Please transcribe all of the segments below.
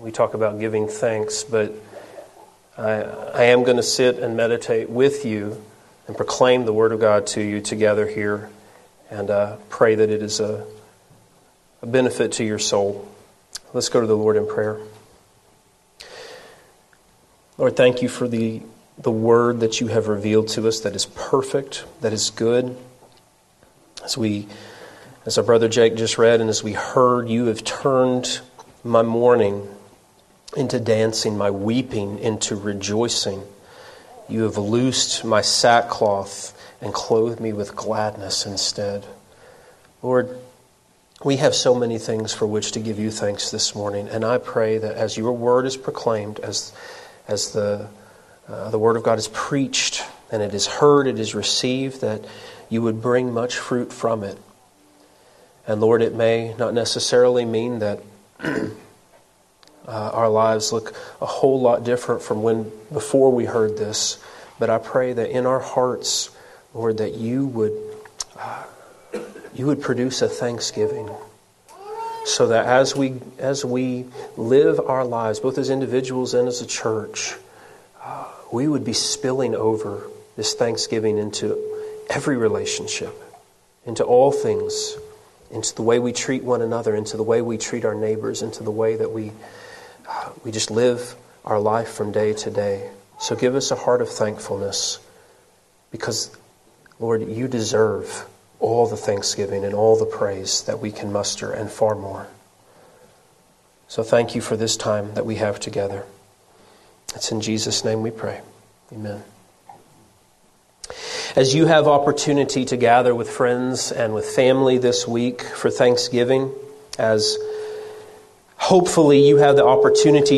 We talk about giving thanks, but I am going to sit and meditate with you and proclaim the Word of God to you together here, and pray that it is a benefit to your soul. Let's go to the Lord in prayer. Lord, thank you for the Word that you have revealed to us that is perfect, that is good. As our brother Jake just read, and as we heard, you have turned my mourning into dancing, my weeping into rejoicing. You have loosed my sackcloth and clothed me with gladness instead. Lord, we have so many things for which to give you thanks this morning, and I pray that as your word is proclaimed, as the word of God is preached, and it is heard, it is received, that you would bring much fruit from it. And Lord, it may not necessarily mean that our lives look a whole lot different from before we heard this, but I pray that in our hearts, Lord, that you would produce a thanksgiving, so that as we live our lives, both as individuals and as a church, we would be spilling over this thanksgiving into every relationship, into all things, into the way we treat one another, into the way we treat our neighbors, into the way that we just live our life from day to day. So give us a heart of thankfulness, because, Lord, you deserve all the thanksgiving and all the praise that we can muster, and far more. So thank you for this time that we have together. It's in Jesus' name we pray. Amen. As you have opportunity to gather with friends and with family this week for Thanksgiving, as hopefully you have the opportunity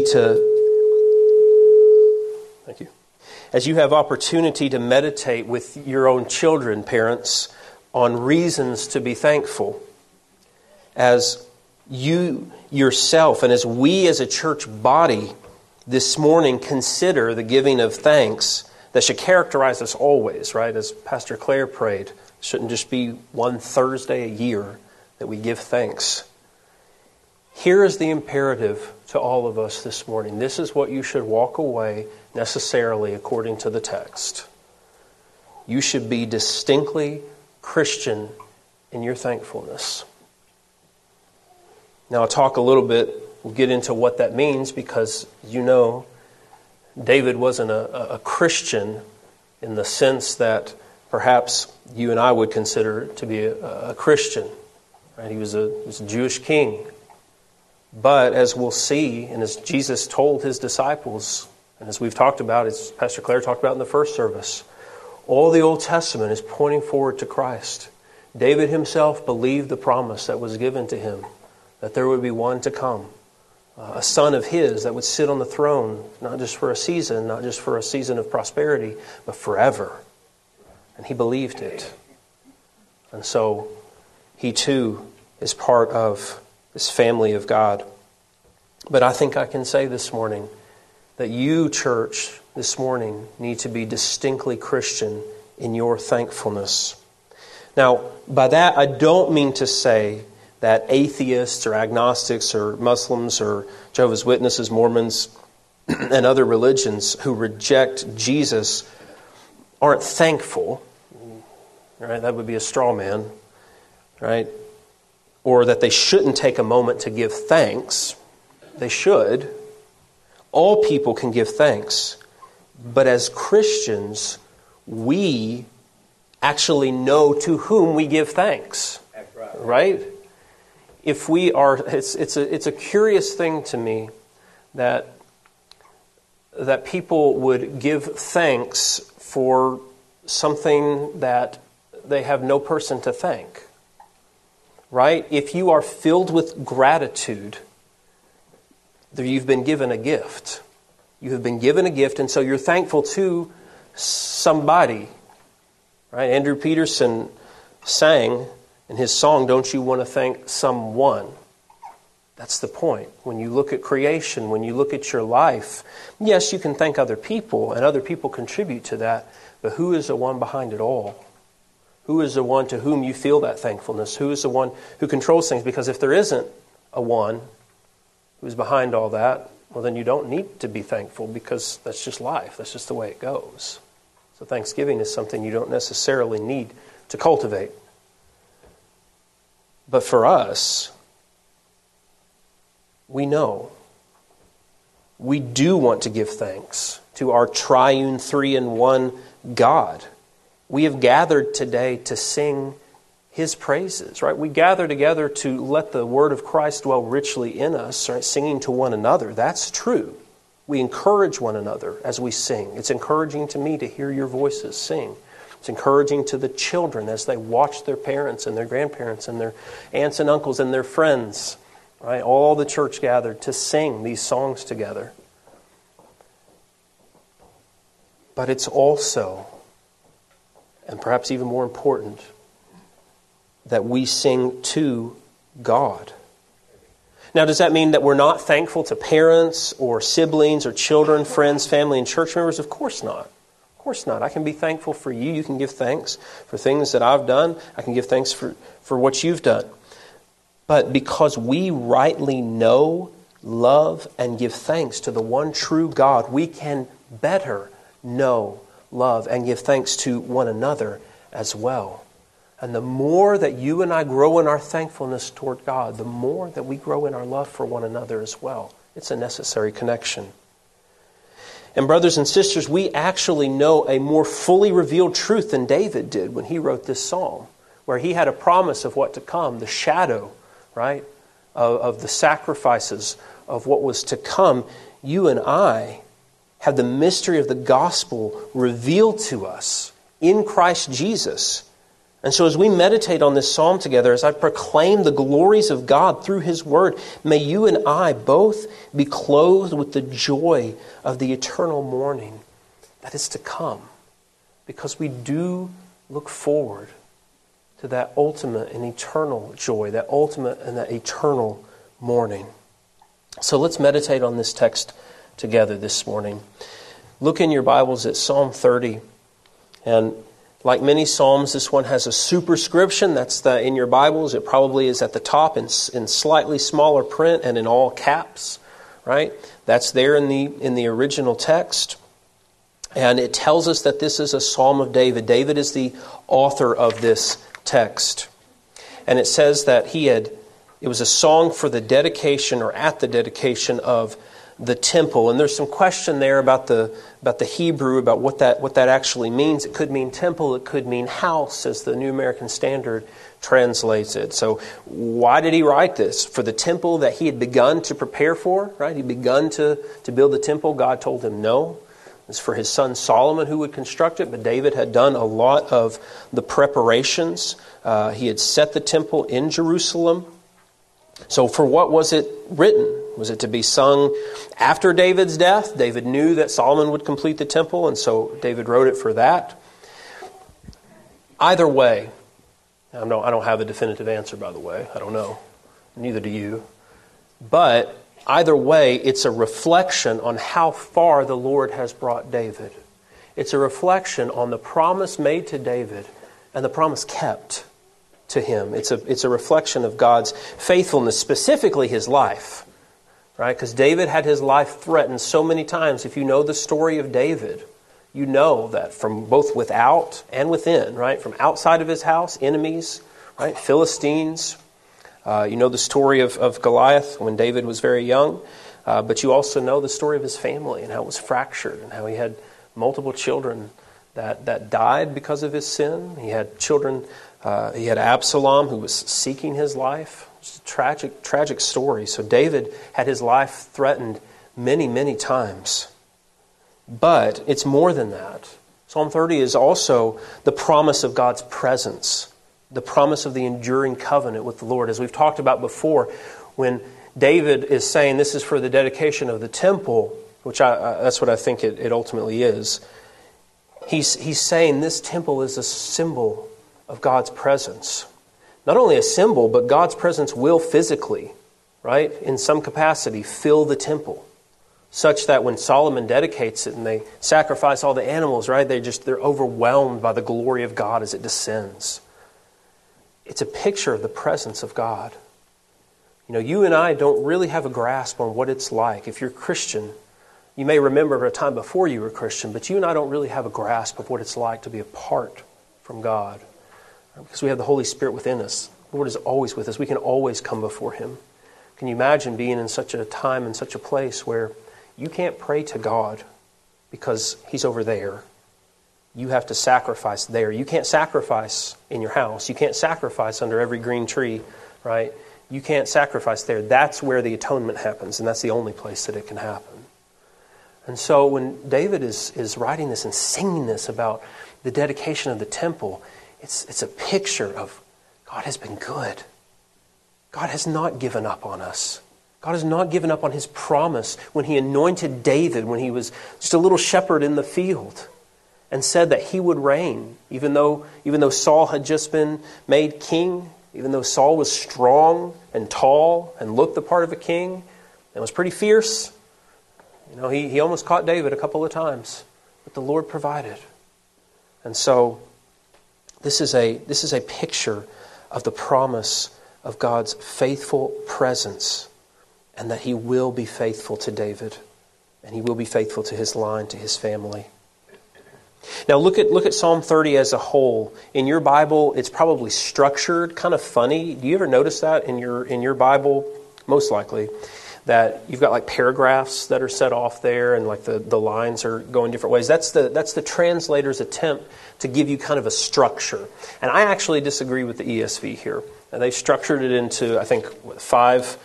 as you have opportunity to meditate with your own children, parents, on reasons to be thankful, as you yourself and as we as a church body this morning consider the giving of thanks that should characterize us always, right? As Pastor Claire prayed, it shouldn't just be one Thursday a year that we give thanks. Here is the imperative to all of us this morning. This is what you should walk away necessarily according to the text. You should be distinctly Christian in your thankfulness. Now I'll talk a little bit, we'll get into what that means, because David wasn't a Christian in the sense that perhaps you and I would consider to be a Christian. Right? He was a Jewish king. But as we'll see, and as Jesus told his disciples, and as we've talked about, as Pastor Claire talked about in the first service, all the Old Testament is pointing forward to Christ. David himself believed the promise that was given to him, that there would be one to come, a son of his that would sit on the throne, not just for a season, not just for a season of prosperity, but forever. And he believed it. And so he too is part of this family of God. But I think I can say this morning that you, church, this morning need to be distinctly Christian in your thankfulness. Now, by that I don't mean to say that atheists or agnostics or Muslims or Jehovah's Witnesses, Mormons, and other religions who reject Jesus aren't thankful. Right? That would be a straw man. Right? Or that they shouldn't take a moment to give thanks. They should. All people can give thanks. But as Christians, we actually know to whom we give thanks. That's right? If we are, it's a curious thing to me that people would give thanks for something that they have no person to thank. Right? If you are filled with gratitude, you've been given a gift. You have been given a gift, and so you're thankful to somebody. Right? Andrew Peterson sang in his song, "Don't You Want to Thank Someone?" That's the point. When you look at creation, when you look at your life, yes, you can thank other people, and other people contribute to that, but who is the one behind it all? Who is the one to whom you feel that thankfulness? Who is the one who controls things? Because if there isn't a one who's behind all that, well, then you don't need to be thankful because that's just life. That's just the way it goes. So thanksgiving is something you don't necessarily need to cultivate. But for us, we know we do want to give thanks to our triune, three-in-one God. We have gathered today to sing His praises, right? We gather together to let the word of Christ dwell richly in us, right? Singing to one another. That's true. We encourage one another as we sing. It's encouraging to me to hear your voices sing. It's encouraging to the children as they watch their parents and their grandparents and their aunts and uncles and their friends, right? All the church gathered to sing these songs together. But it's also, and perhaps even more important, that we sing to God. Now, does that mean that we're not thankful to parents or siblings or children, friends, family, and church members? Of course not. Of course not. I can be thankful for you. You can give thanks for things that I've done. I can give thanks for what you've done. But because we rightly know, love, and give thanks to the one true God, we can better know, love, and give thanks to one another as well. And the more that you and I grow in our thankfulness toward God, the more that we grow in our love for one another as well. It's a necessary connection. And brothers and sisters, we actually know a more fully revealed truth than David did when he wrote this psalm, where he had a promise of what to come, the shadow, right, of the sacrifices of what was to come. You and I have the mystery of the gospel revealed to us in Christ Jesus. And so as we meditate on this psalm together, as I proclaim the glories of God through His Word, may you and I both be clothed with the joy of the eternal morning that is to come. Because we do look forward to that ultimate and eternal joy, that ultimate and that eternal morning. So let's meditate on this text together this morning. Look in your Bibles at Psalm 30. And like many psalms, this one has a superscription. That's in your Bibles. It probably is at the top in slightly smaller print and in all caps, right? That's there in the original text. And it tells us that this is a psalm of David. David is the author of this text. And it says that it was a song for the dedication or at the dedication of the temple. And there's some question there about the Hebrew, about what that actually means. It could mean temple, it could mean house, as the New American Standard translates it. So why did he write this? For the temple that he had begun to prepare for, right? He'd begun to build the temple. God told him no. It's for his son Solomon who would construct it, but David had done a lot of the preparations. He had set the temple in Jerusalem. So for what was it written? Was it to be sung after David's death? David knew that Solomon would complete the temple, and so David wrote it for that. Either way, I don't have a definitive answer, by the way. I don't know. Neither do you. But either way, it's a reflection on how far the Lord has brought David. It's a reflection on the promise made to David and the promise kept to him. It's a reflection of God's faithfulness, specifically his life, right? Because David had his life threatened so many times. If you know the story of David, you know that from both without and within, right? From outside of his house, enemies, right? Philistines. You know the story of Goliath when David was very young. But you also know the story of his family and how it was fractured and how he had multiple children that died because of his sin. He had children. He had Absalom who was seeking his life. It's a tragic story. So David had his life threatened many, many times. But it's more than that. Psalm 30 is also the promise of God's presence, the promise of the enduring covenant with the Lord. As we've talked about before, when David is saying this is for the dedication of the temple, which that's what I think it ultimately is, he's saying this temple is a symbol of God's presence. Not only a symbol, but God's presence will physically, right, in some capacity, fill the temple. Such that when Solomon dedicates it and they sacrifice all the animals, right, they're overwhelmed by the glory of God as it descends. It's a picture of the presence of God. You and I don't really have a grasp on what it's like. If you're Christian, you may remember a time before you were Christian, but you and I don't really have a grasp of what it's like to be apart from God. Because we have the Holy Spirit within us. The Lord is always with us. We can always come before Him. Can you imagine being in such a time and such a place where you can't pray to God because He's over there? You have to sacrifice there. You can't sacrifice in your house. You can't sacrifice under every green tree, right? You can't sacrifice there. That's where the atonement happens, and that's the only place that it can happen. And so when David is writing this and singing this about the dedication of the temple, it's a picture of God has been good. God has not given up on us. God has not given up on His promise when He anointed David, when he was just a little shepherd in the field, and said that he would reign, even though Saul had just been made king, even though Saul was strong and tall and looked the part of a king and was pretty fierce. He almost caught David a couple of times, but the Lord provided. And so this is a picture of the promise of God's faithful presence, and that He will be faithful to David, and He will be faithful to his line, to his family. Now look at Psalm 30 as a whole. In your Bible, it's probably structured kind of funny. Do you ever notice that in your Bible? Most likely. That you've got like paragraphs that are set off there, and like the lines are going different ways. That's the translator's attempt to give you kind of a structure. And I actually disagree with the ESV here. And they've structured it into, I think, five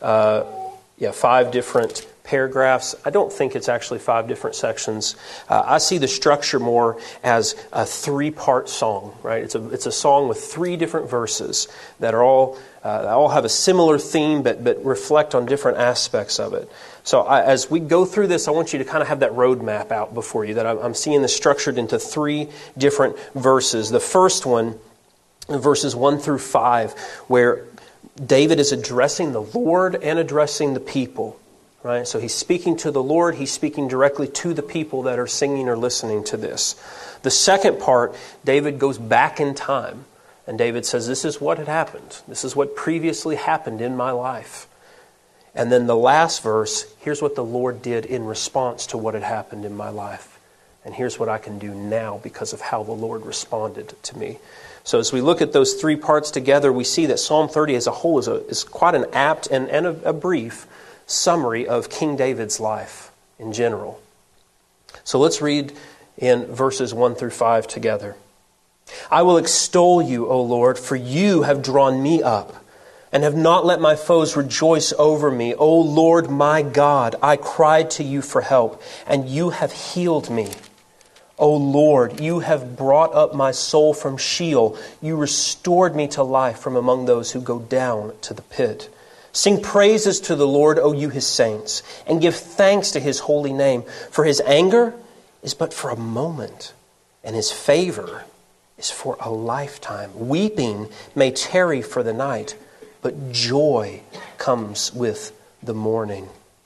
different paragraphs. I don't think it's actually 5 different sections. I see the structure more as a 3-part song, right? It's a song with 3 different verses that are all have a similar theme, but reflect on different aspects of it. So as we go through this, I want you to kind of have that roadmap out before you, that I'm seeing this structured into 3 different verses. The first one, verses 1 through 5, where David is addressing the Lord and addressing the people. Right? So he's speaking to the Lord, he's speaking directly to the people that are singing or listening to this. The second part, David goes back in time. And David says, this is what had happened. This is what previously happened in my life. And then the last verse, here's what the Lord did in response to what had happened in my life. And here's what I can do now because of how the Lord responded to me. So as we look at those 3 parts together, we see that Psalm 30 as a whole is quite an apt and a brief summary of King David's life in general. So let's read in verses 1 through 5 together. I will extol you, O Lord, for you have drawn me up and have not let my foes rejoice over me. O Lord my God, I cried to you for help, and you have healed me. O Lord, you have brought up my soul from Sheol. You restored me to life from among those who go down to the pit. Sing praises to the Lord, O you his saints, and give thanks to his holy name. For his anger is but for a moment, and his favor is for a lifetime. Weeping may tarry for the night, but joy comes with the morning.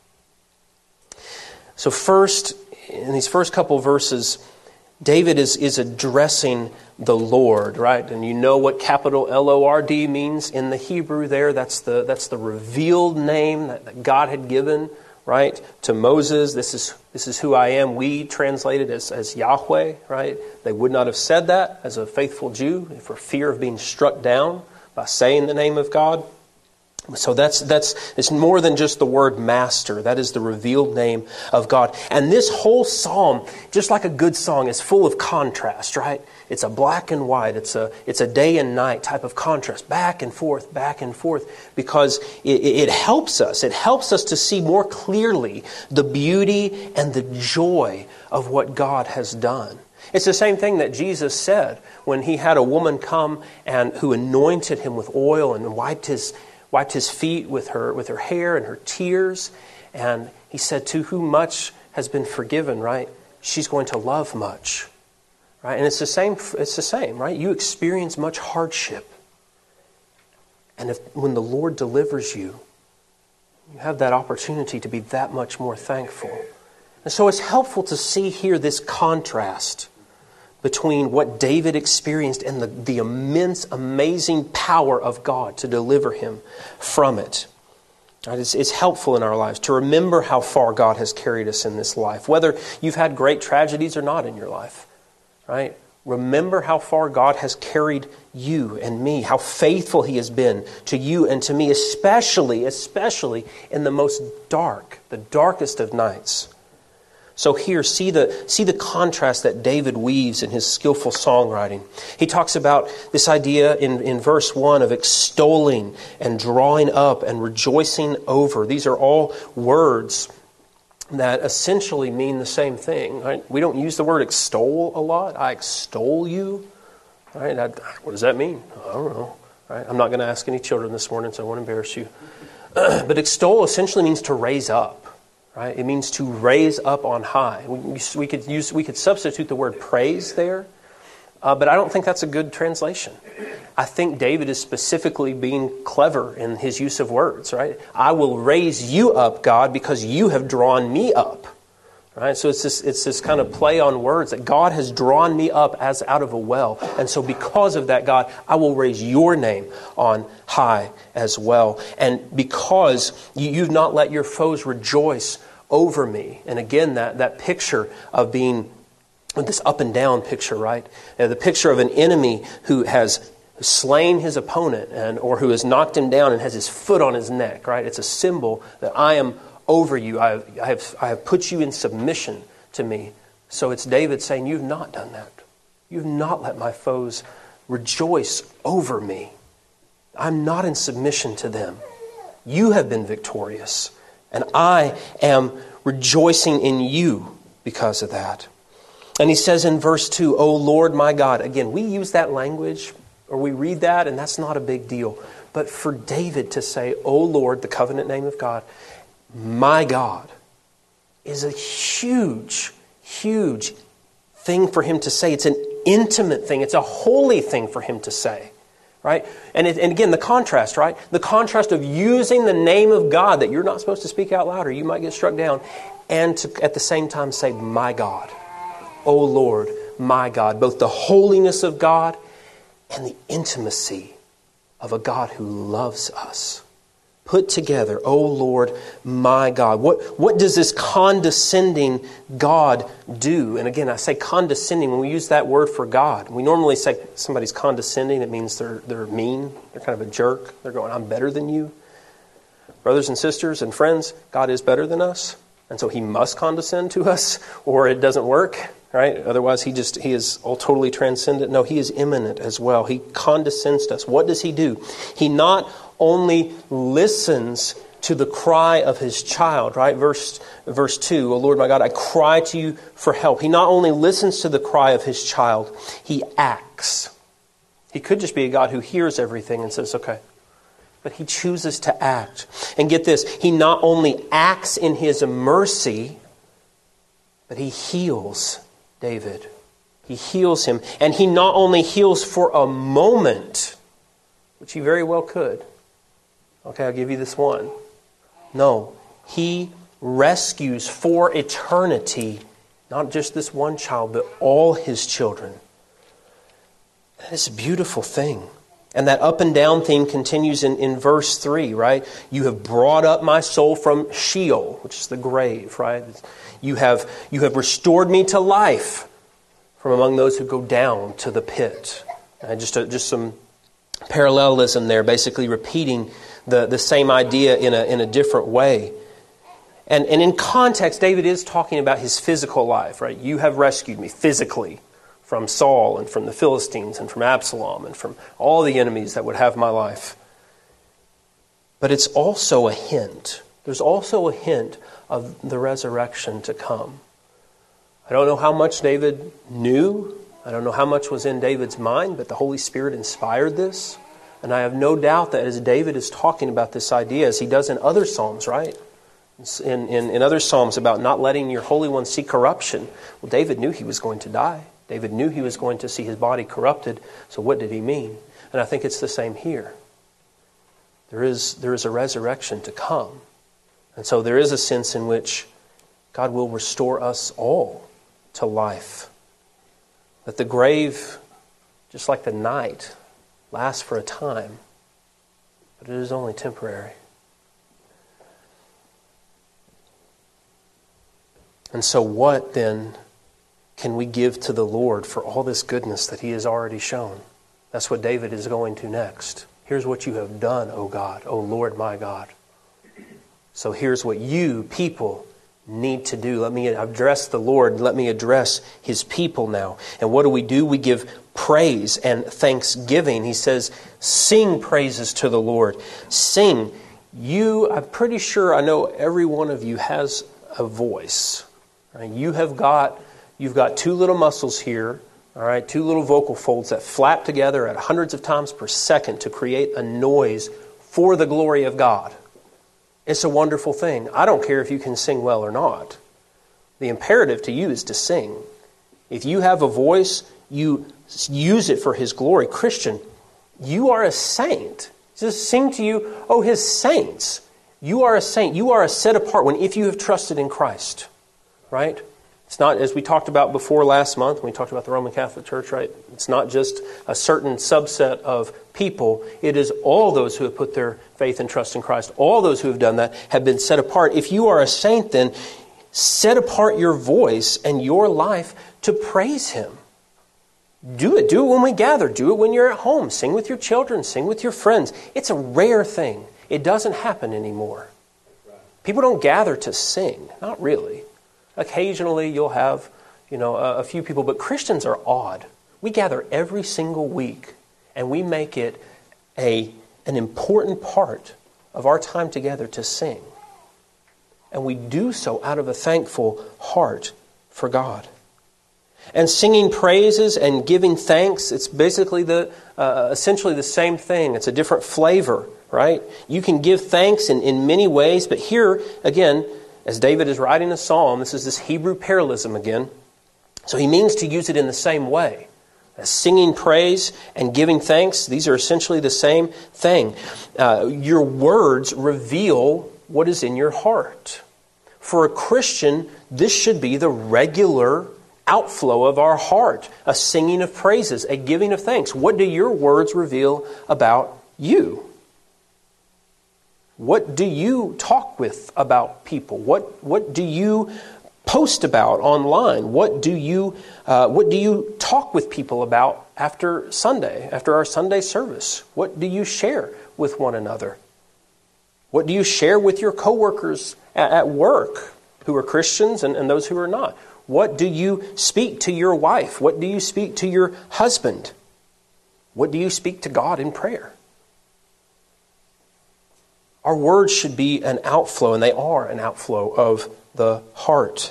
So first, in these first couple verses, David is addressing the Lord, right? And you know what capital L-O-R-D means in the Hebrew there. That's the revealed name that God had given, right, to Moses. This is who I am. We translate it as Yahweh, right? They would not have said that as a faithful Jew for fear of being struck down by saying the name of God. So it's more than just the word master. That is the revealed name of God. And this whole psalm, just like a good song, is full of contrast, right? It's a black and white. It's a day and night type of contrast, back and forth, because it helps us. It helps us to see more clearly the beauty and the joy of what God has done. It's the same thing that Jesus said when he had a woman come and who anointed him with oil and wiped his feet with her hair and her tears. And he said, to whom much has been forgiven, right? She's going to love much. Right? And it's the same, right? You experience much hardship. And when the Lord delivers you, you have that opportunity to be that much more thankful. And so it's helpful to see here this contrast between what David experienced and the immense, amazing power of God to deliver him from it. Right? It's helpful in our lives to remember how far God has carried us in this life, whether you've had great tragedies or not in your life. Right? Remember how far God has carried you and me, how faithful He has been to you and to me, especially in the most dark, the darkest of nights. So here, see the contrast that David weaves in his skillful songwriting. He talks about this idea in verse 1 of extolling and drawing up and rejoicing over. These are all words that essentially mean the same thing. Right? We don't use the word extol a lot. I extol you. Right? What does that mean? I don't know. Right? I'm not going to ask any children this morning, so I won't embarrass you. But extol essentially means to raise up. Right? It means to raise up on high. We could substitute the word praise there, but I don't think that's a good translation. I think David is specifically being clever in his use of words. Right? I will raise you up, God, because you have drawn me up. Right? So it's this kind of play on words that God has drawn me up as out of a well. And so because of that, God, I will raise your name on high as well. And because you've not let your foes rejoice over me. And again, that picture of being, this up and down picture, right? The picture of an enemy who has slain his opponent or who has knocked him down and has his foot on his neck, right? It's a symbol that I am over you. I have put you in submission to me. So it's David saying, you've not done that. You've not let my foes rejoice over me. I'm not in submission to them. You have been victorious. And I am rejoicing in you because of that. And he says in verse 2, O Lord my God. Again, we use that language or we read that and that's not a big deal. But for David to say, O Lord, the covenant name of God, my God, is a huge, huge thing for him to say. It's an intimate thing. It's a holy thing for him to say. Right? And again, the contrast, right? The contrast of using the name of God that you're not supposed to speak out loud or you might get struck down, and to at the same time say, my God, O Lord, my God. Both the holiness of God and the intimacy of a God who loves us. Put together, O Lord, my God. What does this condescending God do? And again, I say condescending when we use that word for God. We normally say somebody's condescending. It means they're mean. They're kind of a jerk. They're going, I'm better than you. Brothers and sisters and friends, God is better than us. And so He must condescend to us or it doesn't work. Right? Otherwise, He is all totally transcendent. No, He is immanent as well. He condescends to us. What does He do? He not only listens to the cry of His child, right? Verse 2, O Lord my God, I cry to you for help. He not only listens to the cry of His child, He acts. He could just be a God who hears everything and says, okay. But He chooses to act. And get this, He not only acts in His mercy, but He heals David. He heals him. And He not only heals for a moment, which He very well could. Okay, I'll give you this one. No, He rescues for eternity, not just this one child, but all His children. That is a beautiful thing. And that up and down theme continues in verse 3, right? You have brought up my soul from Sheol, which is the grave, right? You have restored me to life from among those who go down to the pit. And just some parallelism there, basically repeating the same idea in a different way. And in context, David is talking about his physical life, right? You have rescued me physically from Saul and from the Philistines and from Absalom and from all the enemies that would have my life. But it's also a hint. There's also a hint of the resurrection to come. I don't know how much David knew. I don't know how much was in David's mind, but the Holy Spirit inspired this. And I have no doubt that as David is talking about this idea, as he does in other Psalms, right? In other Psalms about not letting your Holy One see corruption. Well, David knew he was going to die. David knew he was going to see his body corrupted. So what did he mean? And I think it's the same here. There is a resurrection to come. And so there is a sense in which God will restore us all to life. That the grave, just like the night, lasts for a time, but it is only temporary. And so what then can we give to the Lord for all this goodness that He has already shown? That's what David is going to next. Here's what you have done, O God, O Lord my God. So here's what you, people, need to do. Let me address the Lord. Let me address His people now. And what do? We give praise and thanksgiving. He says, sing praises to the Lord. Sing. I'm pretty sure I know every one of you has a voice. Right? You've got two little muscles here, all right, two little vocal folds that flap together at hundreds of times per second to create a noise for the glory of God. It's a wonderful thing. I don't care if you can sing well or not. The imperative to you is to sing. If you have a voice, you use it for His glory. Christian, you are a saint. Just sing to you, oh, His saints. You are a saint. You are a set apart one if you have trusted in Christ. Right? It's not, as we talked about before last month, when we talked about the Roman Catholic Church, right? It's not just a certain subset of people. It is all those who have put their faith and trust in Christ. All those who have done that have been set apart. If you are a saint, then set apart your voice and your life to praise Him. Do it. Do it when we gather. Do it when you're at home. Sing with your children. Sing with your friends. It's a rare thing. It doesn't happen anymore. People don't gather to sing. Not really. Occasionally you'll have, a few people, but Christians are odd. We gather every single week and we make it an important part of our time together to sing. And we do so out of a thankful heart for God. And singing praises and giving thanks, it's basically essentially the same thing. It's a different flavor, right? You can give thanks in many ways, but here, again, as David is writing a psalm, this is this Hebrew parallelism again. So he means to use it in the same way. As singing praise and giving thanks, these are essentially the same thing. Your words reveal what is in your heart. For a Christian, this should be the regular outflow of our heart. A singing of praises, a giving of thanks. What do your words reveal about you? What do you talk with about people? What do you post about online? What do you talk with people about after Sunday, after our Sunday service? What do you share with one another? What do you share with your coworkers at work who are Christians and those who are not? What do you speak to your wife? What do you speak to your husband? What do you speak to God in prayer? Our words should be an outflow, and they are an outflow of the heart.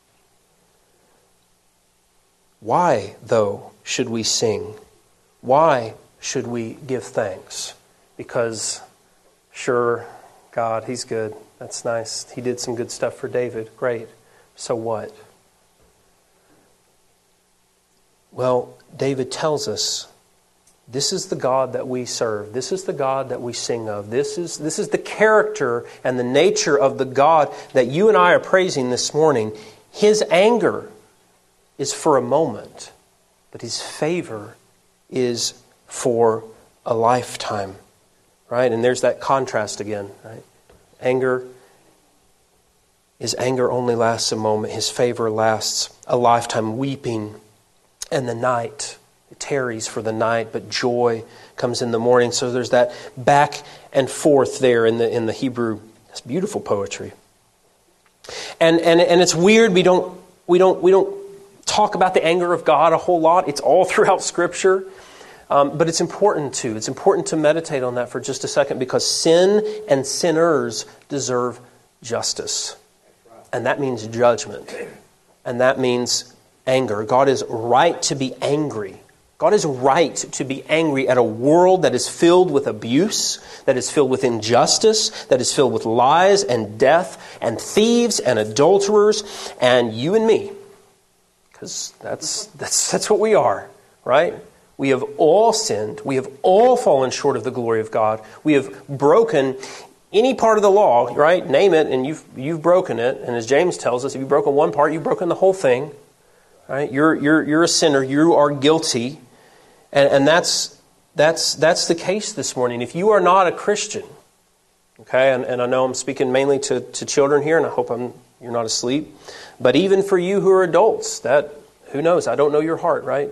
Why, though, should we sing? Why should we give thanks? Because, sure, God, He's good. That's nice. He did some good stuff for David. Great. So what? Well, David tells us, this is the God that we serve. This is the God that we sing of. This is the character and the nature of the God that you and I are praising this morning. His anger is for a moment, but His favor is for a lifetime. Right? And there's that contrast again. Right? His anger only lasts a moment. His favor lasts a lifetime. Weeping and the night. It tarries for the night, but joy comes in the morning. So there's that back and forth there in the Hebrew. It's beautiful poetry. And it's weird. We don't talk about the anger of God a whole lot. It's all throughout Scripture. But it's important to. It's important to meditate on that for just a second, because sin and sinners deserve justice. And that means judgment. And that means anger. God is right to be angry. God is right to be angry at a world that is filled with abuse, that is filled with injustice, that is filled with lies and death and thieves and adulterers and you and me. Because that's what we are, right? We have all sinned. We have all fallen short of the glory of God. We have broken any part of the law, right? Name it, and you've broken it. And as James tells us, if you've broken one part, you've broken the whole thing. Right? You're a sinner. You are guilty, and that's the case this morning. If you are not a Christian, okay, and I know I'm speaking mainly to children here, and I hope I'm You're not asleep. But even for you who are adults, who knows? I don't know your heart, right?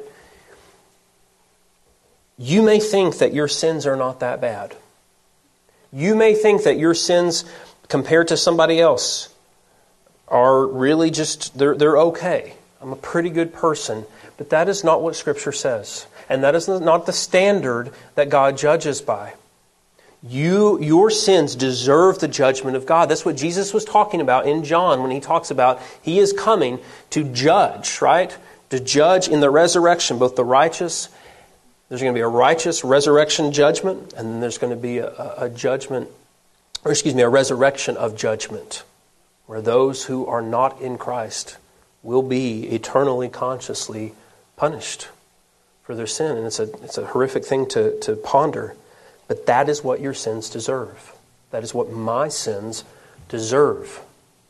You may think that your sins are not that bad. You may think that your sins, compared to somebody else, are really just, they're okay. I'm a pretty good person. But that is not what Scripture says. And that is not the standard that God judges by. Your sins deserve the judgment of God. That's what Jesus was talking about in John when he talks about He is coming to judge, right? To judge in the resurrection, both the righteous. There's going to be a righteous resurrection judgment, and then there's going to be a resurrection of judgment, where those who are not in Christ will be eternally, consciously punished for their sin. And it's a horrific thing to ponder. But that is what your sins deserve. That is what my sins deserve.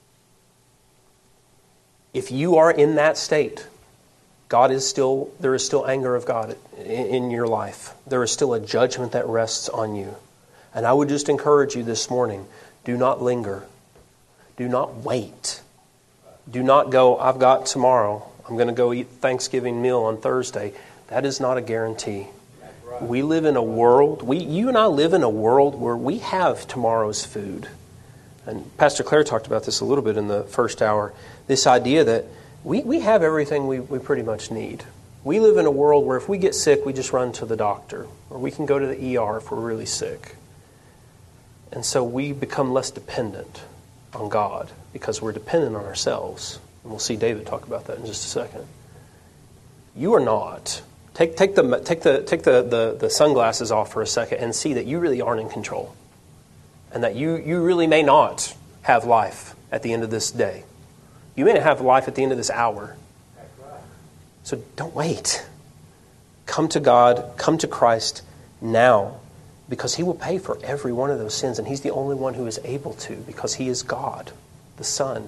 If you are in that state, there is still anger of God in your life. There is still a judgment that rests on you. And I would just encourage you this morning, do not linger. Do not wait. Do not go, I've got tomorrow. I'm going to go eat Thanksgiving meal on Thursday. That is not a guarantee. We live in a world, you and I live in a world where we have tomorrow's food. And Pastor Claire talked about this a little bit in the first hour. This idea that we have everything we pretty much need. We live in a world where if we get sick, we just run to the doctor. Or we can go to the ER if we're really sick. And so we become less dependent on God because we're dependent on ourselves. And we'll see David talk about that in just a second. You are not. Take the sunglasses off for a second and see that you really aren't in control. And that you really may not have life at the end of this day. You may not have life at the end of this hour. So don't wait. Come to God, come to Christ now, because He will pay for every one of those sins, and He's the only one who is able to, because He is God, the Son.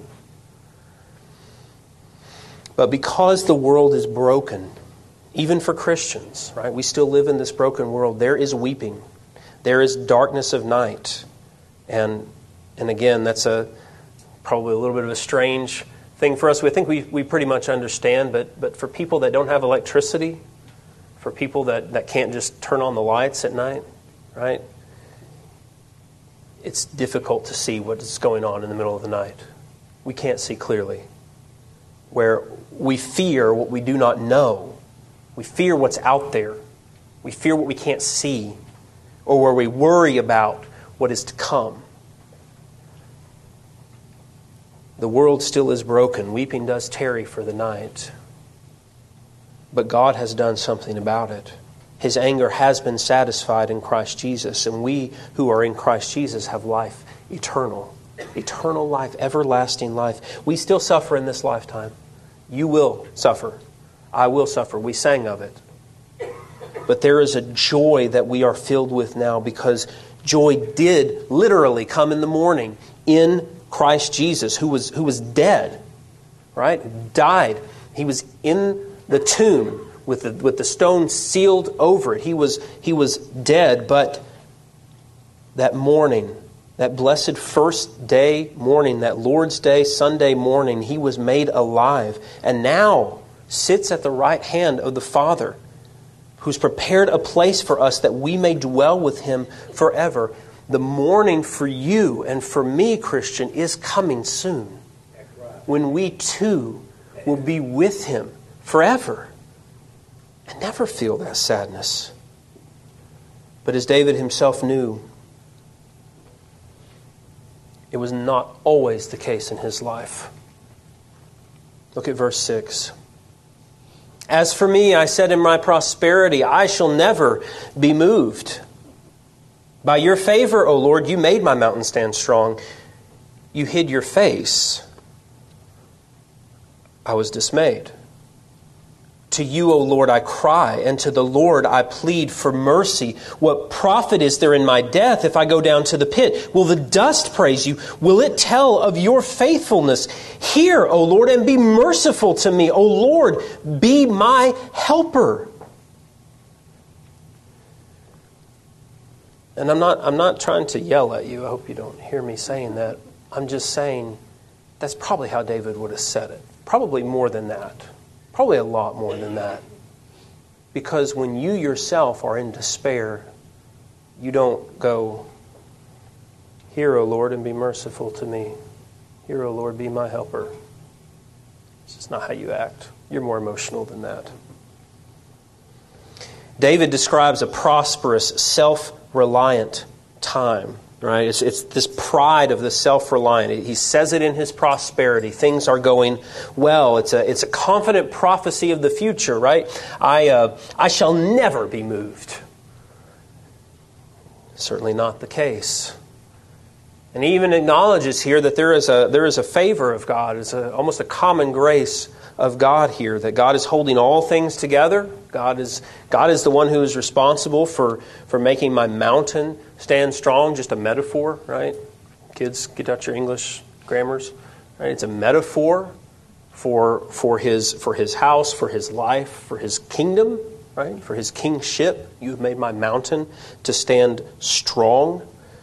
But because the world is broken, even for Christians, right? We still live in this broken world. There is weeping. There is darkness of night. And again, that's probably a little bit of a strange thing for us. We think we pretty much understand, but for people that don't have electricity, for people that can't just turn on the lights at night, right? It's difficult to see what is going on in the middle of the night. We can't see clearly. Where we fear what we do not know. We fear what's out there. We fear what we can't see. Or where we worry about what is to come. The world still is broken. Weeping does tarry for the night. But God has done something about it. His anger has been satisfied in Christ Jesus. And we who are in Christ Jesus have life eternal. Eternal life, everlasting life. We still suffer in this lifetime. You will suffer. I will suffer. We sang of it. But there is a joy that we are filled with now, because joy did literally come in the morning in Christ Jesus, who was dead, right? Died. He was in the tomb with the stone sealed over it. He was dead, but that morning, that blessed first day morning, that Lord's Day, Sunday morning, He was made alive, and now sits at the right hand of the Father, who's prepared a place for us that we may dwell with Him forever. The morning for you and for me, Christian, is coming soon, when we too will be with Him forever and never feel that sadness. But as David himself knew, it was not always the case in his life. Look at verse 6. As for me, I said in my prosperity, I shall never be moved. By your favor, O Lord, you made my mountain stand strong. You hid your face. I was dismayed. To you, O Lord, I cry, and to the Lord I plead for mercy. What profit is there in my death if I go down to the pit? Will the dust praise you? Will it tell of your faithfulness? Hear, O Lord, and be merciful to me. O Lord, be my helper. And I'm not trying to yell at you. I hope you don't hear me saying that. I'm just saying, That's probably how David would have said it. Probably more than that. Probably a lot more than that. Because when you yourself are in despair, you don't go, "Hear, O Lord, and be merciful to me. Hear, O Lord, be my helper." This is not how you act. You're more emotional than that. David describes a prosperous, self-reliant time. Right? It's this pride of the self-reliant. He says it in his prosperity. Things are going well. It's a confident prophecy of the future, right? I shall never be moved. Certainly not the case. And he even acknowledges here that there is a favor of God. It's almost a common grace of God here, that God is holding all things together. God is the one who is responsible for making my mountain stand strong. Just a metaphor, right? Kids, get out your English grammars. Right? It's a metaphor for his house, for his life, for his kingdom, right? For his kingship. You have made my mountain to stand strong.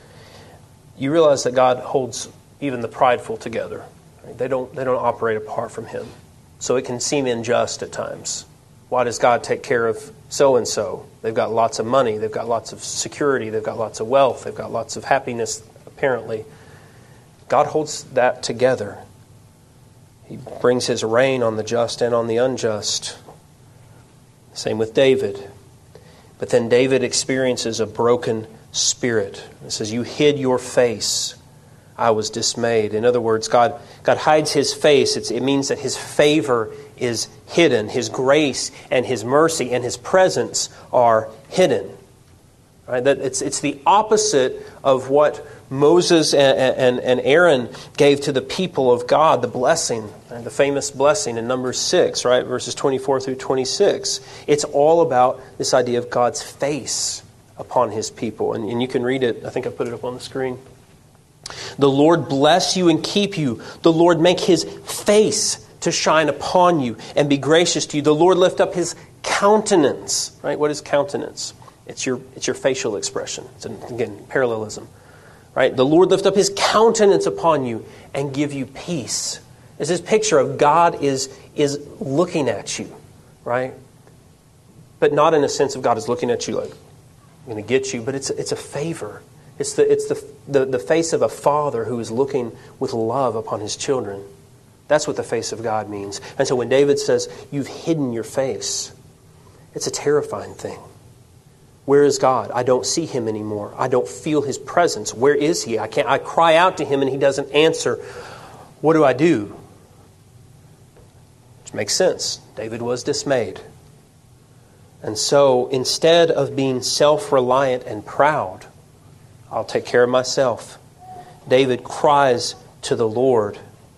You realize that God holds even the prideful together. Right? They don't operate apart from Him. So it can seem unjust at times. Why does God take care of so-and-so? They've got lots of money. They've got lots of security. They've got lots of wealth. They've got lots of happiness, apparently. God holds that together. He brings His rain on the just and on the unjust. Same with David. But then David experiences a broken spirit. It says, "You hid your face. I was dismayed." In other words, God hides His face. It means that His favor is hidden. His grace and His mercy and His presence are hidden. Right? That it's the opposite of what Moses and Aaron gave to the people of God, the blessing, the famous blessing in Numbers 6, right? Verses 24 through 26. It's all about this idea of God's face upon His people. And you can read it. I think I put it up on the screen. "The Lord bless you and keep you. The Lord make His face to shine upon you and be gracious to you. The Lord lift up His countenance." Right? What is countenance? It's your facial expression. It's, again, parallelism. Right? "The Lord lift up His countenance upon you and give you peace." It's this picture of God is looking at you. Right? But not in a sense of God is looking at you like, "I'm going to get you," but it's a favor. It's the face of a father who is looking with love upon his children. That's what the face of God means. And so when David says, "You've hidden your face," it's a terrifying thing. Where is God? I don't see Him anymore. I don't feel His presence. Where is He? I cry out to Him and He doesn't answer. What do I do? Which makes sense. David was dismayed. And so instead of being self-reliant and proud, "I'll take care of myself," David cries to the Lord.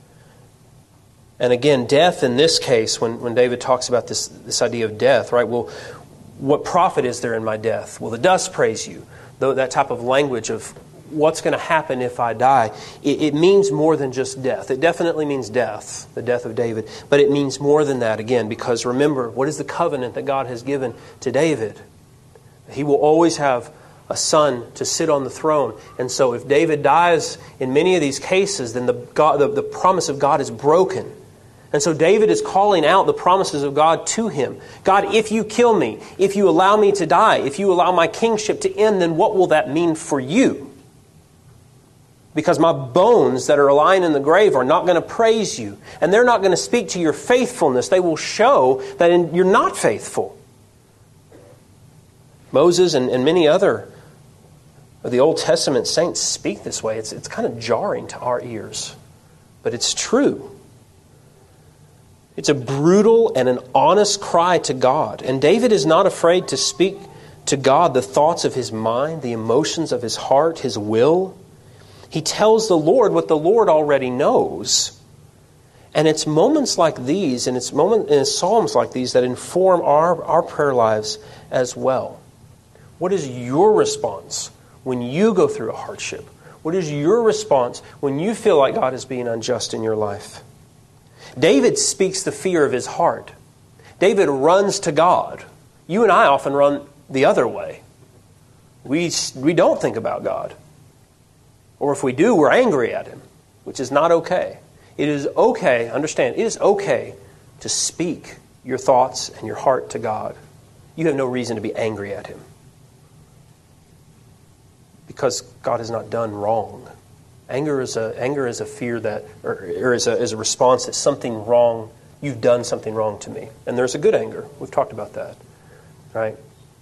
And again, death in this case, when David talks about this idea of death, right? Well, what profit is there in my death? Will the dust praise you? That type of language of what's going to happen if I die. It means more than just death. It definitely means death, the death of David. But it means more than that, again, because remember, what is the covenant that God has given to David? He will always have a son to sit on the throne. And so if David dies in many of these cases, then the promise of God is broken. And so David is calling out the promises of God to him. God, if you kill me, if you allow me to die, if you allow my kingship to end, then what will that mean for you? Because my bones that are lying in the grave are not going to praise you. And they're not going to speak to your faithfulness. They will show that you're not faithful. Moses and many other of the Old Testament saints speak this way. It's kind of jarring to our ears. But it's true. It's a brutal and an honest cry to God. And David is not afraid to speak to God the thoughts of his mind, the emotions of his heart, his will. He tells the Lord what the Lord already knows. And it's moments like these, and it's psalms like these that inform our prayer lives as well. What is your response when you go through a hardship? What is your response when you feel like God is being unjust in your life? David speaks the fear of his heart. David runs to God. You and I often run the other way. We don't think about God. Or if we do, we're angry at Him, which is not okay. It is okay, understand, it is okay to speak your thoughts and your heart to God. You have no reason to be angry at Him, because God has not done wrong. Anger is a fear that, or is a response that something wrong, you've done something wrong to me. And there's a good anger. We've talked about that, right?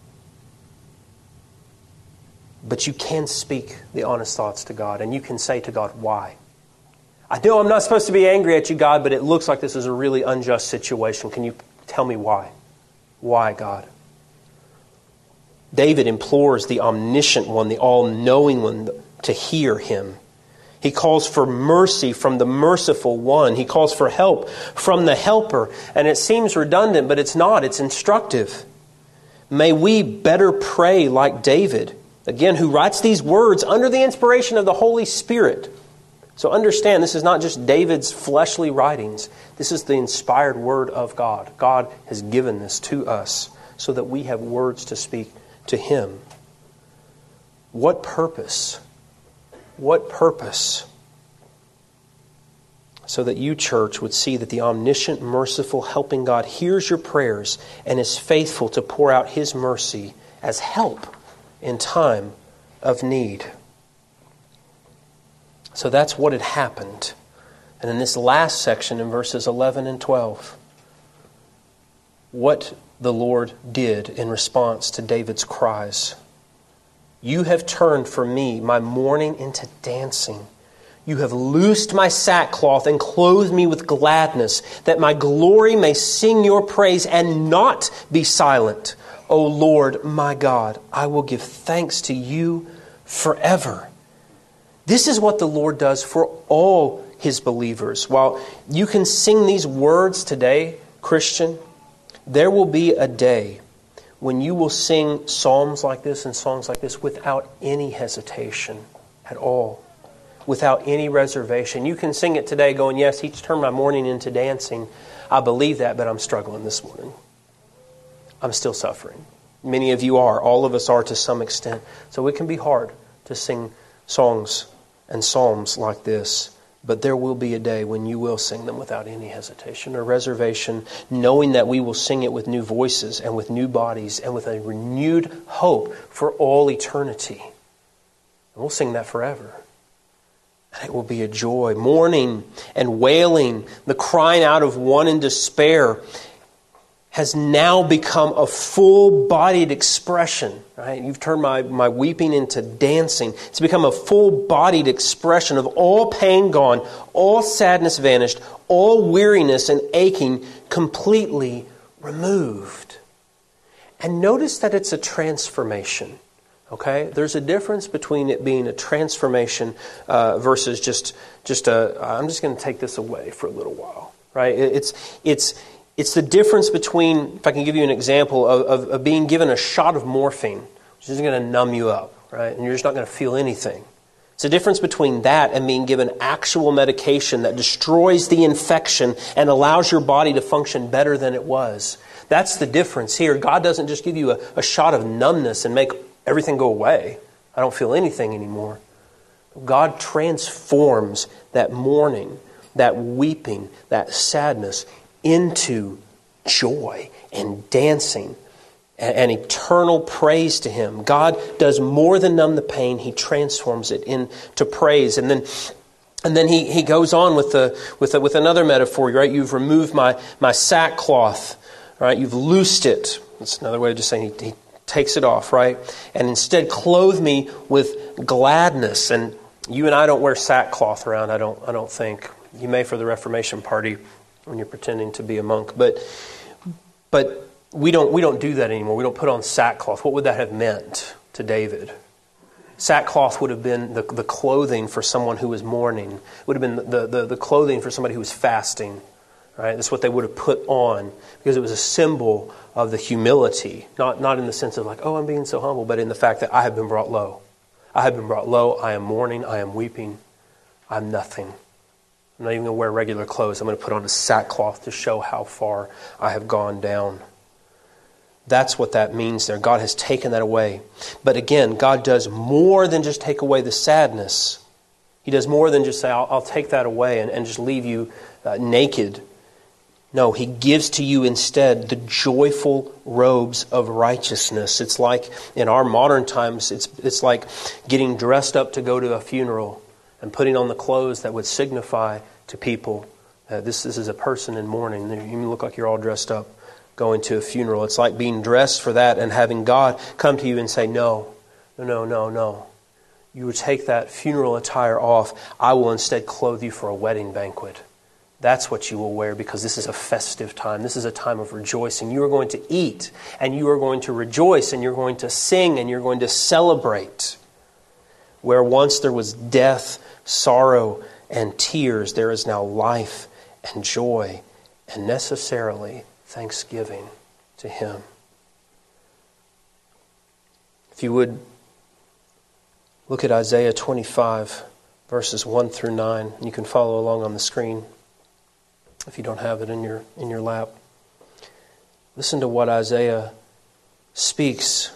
But you can speak the honest thoughts to God, and you can say to God, why? I know I'm not supposed to be angry at you, God, but it looks like this is a really unjust situation. Can you tell me why? Why, God? David implores the omniscient one, the all-knowing one, to hear him. He calls for mercy from the merciful one. He calls for help from the helper. And it seems redundant, but it's not. It's instructive. May we better pray like David, again, who writes these words under the inspiration of the Holy Spirit. So understand, this is not just David's fleshly writings. This is the inspired word of God. God has given this to us so that we have words to speak to Him. What purpose? What purpose? So that you, church, would see that the omniscient, merciful, helping God hears your prayers and is faithful to pour out His mercy as help in time of need. So that's what had happened. And in this last section, in verses 11 and 12, what the Lord did in response to David's cries. You have turned for me my mourning into dancing. You have loosed my sackcloth and clothed me with gladness, that my glory may sing your praise and not be silent. O Lord, my God, I will give thanks to you forever. This is what the Lord does for all His believers. While you can sing these words today, Christian, there will be a day when you will sing psalms like this and songs like this without any hesitation at all, without any reservation. You can sing it today going, yes, He's turned my mourning into dancing. I believe that, but I'm struggling this morning. I'm still suffering. Many of you are. All of us are to some extent. So it can be hard to sing songs and psalms like this. But there will be a day when you will sing them without any hesitation or reservation, knowing that we will sing it with new voices and with new bodies and with a renewed hope for all eternity. And we'll sing that forever. And it will be a joy. Mourning and wailing, the crying out of one in despair, has now become a full-bodied expression. Right? You've turned my weeping into dancing. It's become a full-bodied expression of all pain gone, all sadness vanished, all weariness and aching completely removed. And notice that it's a transformation. Okay? There's a difference between it being a transformation versus just I'm just going to take this away for a little while. Right? It's the difference between, if I can give you an example, of being given a shot of morphine, which is going to numb you up, right? And you're just not going to feel anything. It's the difference between that and being given actual medication that destroys the infection and allows your body to function better than it was. That's the difference here. God doesn't just give you a shot of numbness and make everything go away. I don't feel anything anymore. God transforms that mourning, that weeping, that sadness into joy and dancing and eternal praise to Him. God does more than numb the pain. He transforms it into praise. And then he goes on with another metaphor, right? You've removed my sackcloth, right? You've loosed it. That's another way of just saying he takes it off, right? And instead clothe me with gladness. And you and I don't wear sackcloth around, I don't think. You may for the Reformation party, when you're pretending to be a monk. But we don't do that anymore. We don't put on sackcloth. What would that have meant to David? Sackcloth would have been the clothing for someone who was mourning. It would have been the clothing for somebody who was fasting. Right? That's what they would have put on, because it was a symbol of the humility. Not in the sense of like, oh, I'm being so humble, but in the fact that I have been brought low. I have been brought low. I am mourning. I am weeping. I'm nothing. I'm not even going to wear regular clothes. I'm going to put on a sackcloth to show how far I have gone down. That's what that means there. God has taken that away. But again, God does more than just take away the sadness. He does more than just say, I'll take that away and just leave you naked. No, He gives to you instead the joyful robes of righteousness. It's like, in our modern times, it's like getting dressed up to go to a funeral and putting on the clothes that would signify to people this is a person in mourning. You look like you're all dressed up going to a funeral. It's like being dressed for that and having God come to you and say, no. You would take that funeral attire off. I will instead clothe you for a wedding banquet. That's what you will wear, because this is a festive time. This is a time of rejoicing. You are going to eat, and you are going to rejoice, and you're going to sing, and you're going to celebrate. Where once there was death, sorrow, and tears, there is now life and joy, and necessarily thanksgiving to Him. If you would look at Isaiah 25, verses 1 through 9. You can follow along on the screen if you don't have it in your lap. Listen to what Isaiah speaks.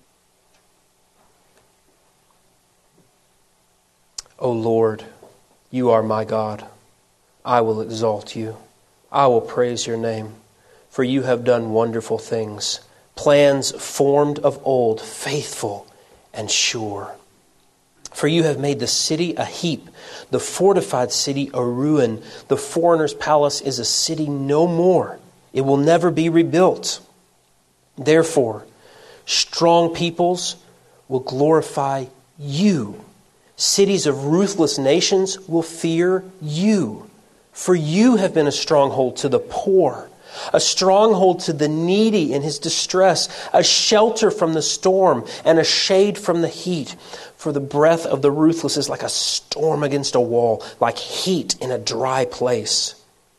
O Lord, you are my God. I will exalt you. I will praise your name, for you have done wonderful things, plans formed of old, faithful and sure. For you have made the city a heap, the fortified city a ruin. The foreigner's palace is a city no more. It will never be rebuilt. Therefore, strong peoples will glorify you. Cities of ruthless nations will fear you. For you have been a stronghold to the poor, a stronghold to the needy in his distress, a shelter from the storm and a shade from the heat. For the breath of the ruthless is like a storm against a wall, like heat in a dry place.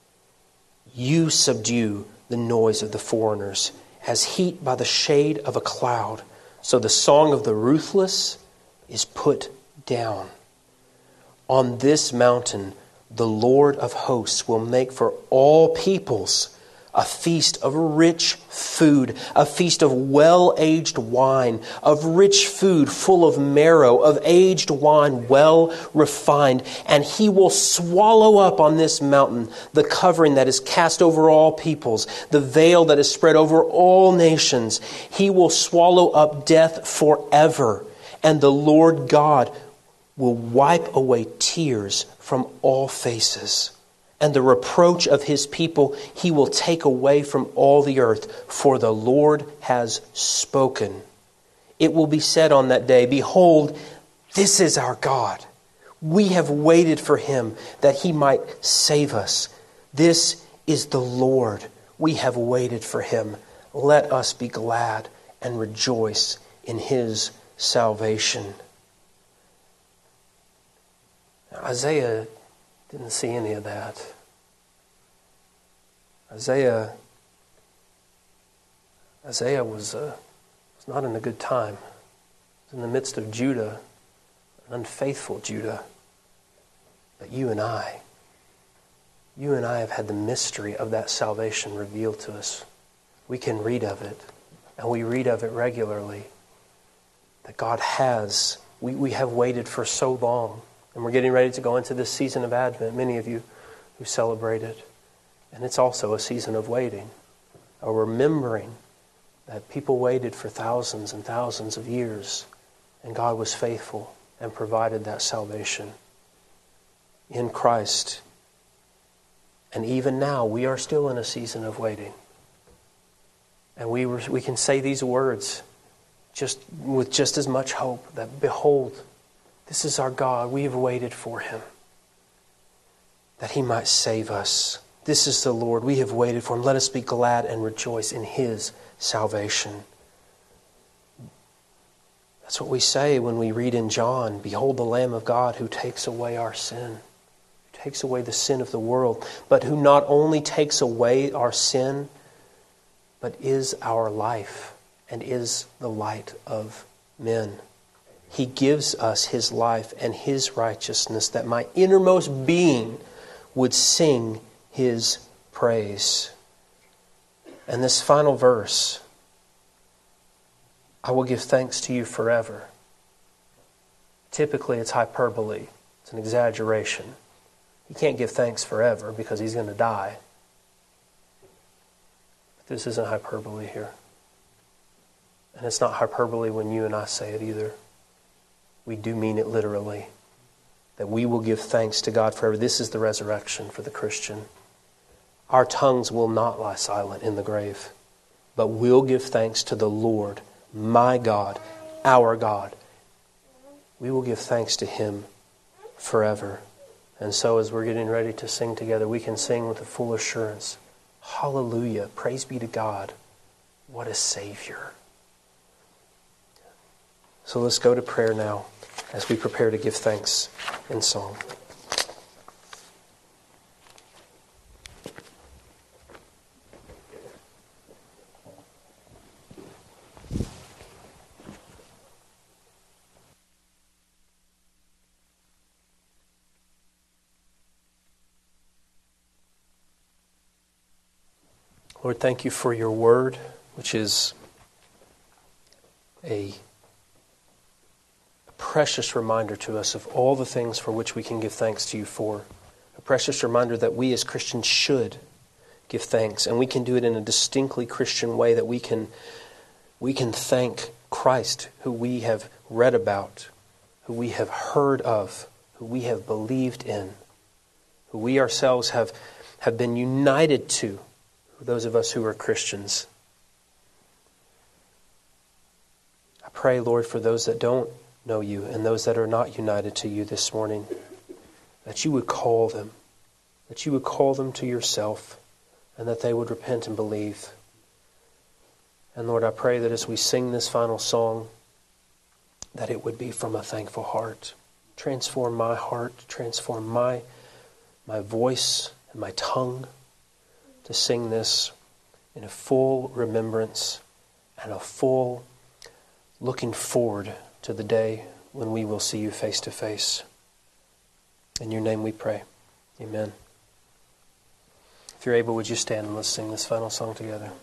You subdue the noise of the foreigners, as heat by the shade of a cloud. So the song of the ruthless is put down. On this mountain, the Lord of hosts will make for all peoples a feast of rich food, a feast of well-aged wine, of rich food full of marrow, of aged wine well refined. And He will swallow up on this mountain the covering that is cast over all peoples, the veil that is spread over all nations. He will swallow up death forever, and the Lord God will wipe away tears from all faces. And the reproach of His people He will take away from all the earth, for the Lord has spoken. It will be said on that day, behold, this is our God. We have waited for Him that He might save us. This is the Lord. We have waited for Him. Let us be glad and rejoice in His salvation. Isaiah didn't see any of that. Isaiah was not in a good time. He was in the midst of Judah, an unfaithful Judah. But you and I have had the mystery of that salvation revealed to us. We can read of it, and we read of it regularly. That God has. We have waited for so long. And we're getting ready to go into this season of Advent, many of you who celebrate it. And it's also a season of waiting, or remembering that people waited for thousands and thousands of years, and God was faithful and provided that salvation in Christ. And even now, we are still in a season of waiting. And we can say these words with just as much hope, that behold, this is our God. We have waited for Him, that He might save us. This is the Lord. We have waited for Him. Let us be glad and rejoice in His salvation. That's what we say when we read in John, behold the Lamb of God who takes away our sin, who takes away the sin of the world, but who not only takes away our sin, but is our life and is the light of men. He gives us His life and His righteousness, that my innermost being would sing His praise. And this final verse, I will give thanks to you forever. Typically it's hyperbole. It's an exaggeration. He can't give thanks forever because he's going to die. But this isn't hyperbole here. And it's not hyperbole when you and I say it either. We do mean it literally. That we will give thanks to God forever. This is the resurrection for the Christian. Our tongues will not lie silent in the grave, but we'll give thanks to the Lord, my God, our God. We will give thanks to Him forever. And so as we're getting ready to sing together, we can sing with a full assurance. Hallelujah. Praise be to God. What a Savior. So let's go to prayer now as we prepare to give thanks in song. Lord, thank you for your word, which is a precious reminder to us of all the things for which we can give thanks to you for. A precious reminder that we as Christians should give thanks. And we can do it in a distinctly Christian way, that we can thank Christ, who we have read about, who we have heard of, who we have believed in, who we ourselves have been united to, those of us who are Christians. I pray, Lord, for those that don't know you and those that are not united to you this morning, that you would call them, that you would call them to yourself, and that they would repent and believe. And Lord, I pray that as we sing this final song, that it would be from a thankful heart. Transform my heart, transform my voice and my tongue to sing this in a full remembrance and a full looking forward to the day when we will see you face to face. In your name we pray. Amen. If you're able, would you stand and let's sing this final song together.